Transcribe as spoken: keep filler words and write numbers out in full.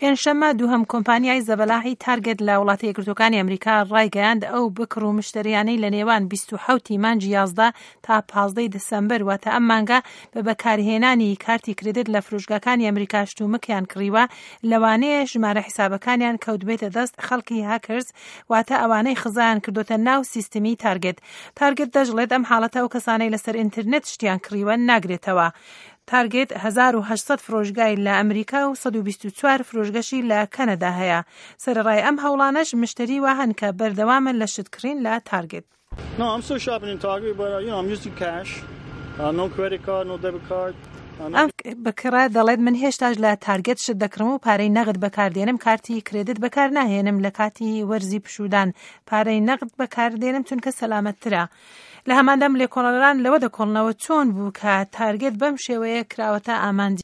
پێنجشەممە دووهەم کۆمپانیای زەبەلاحی تارگێت لە وڵاتە یەکگرتووەکانی ئەمریکا ڕایگەیاند ئەو بکڕ و مشتریانەی لە نێوان بیست و حەوتی مانگی یازدە تا پانزدەی دەسەمبەر واتە ئەم مانگە بە بەکارهێنانی کارتی کردت لە فروشگاکانی ئەمریکا شتومەکیان کڕیوە، لەوانەیە ژمارە حیسابەکانیان کەوت بێتە دەست خەڵکی هاکرز واتە ئەوانەی خزایان کردوتە ناو سیستمی تارگێت. تارگێت دەژڵێت ئەم حاڵەتە ئەو کەسانەی لەسەر ئینترنێت شتیان کڕیوە ناگرێتەوە. تارگێت هەزار و هەشت سەد فرۆشگای لە ئەمریکا و سەد و بیست و چوار فرۆشگەشی لە کەنەدا هەیە. سەرەڕای ئەم هەوڵانەش مشتری وا هەن کە بەردەوامن لە شتکردن لە تارگێت. No, I'm still shopping in Target, but uh, you know, I'm using cash. Uh, no credit card, no debit card. ئەم بکڕە دەڵێت من هێشتاش لە تارگێت شت دەکڕم و پارەی نەقد بەکاردێنم، کارتی کرێدت بەکار ناهێنم لە کاتی وەرزی پشودان، پارەی نەقد بەکاردێنم چونکە سەلامەتترە. لە هەماندەم لێکۆڵەران لەوە دەکۆڵنەوە چۆن بوو کە تارگێت بەم شێوەیە کراوەتە ئامانجی.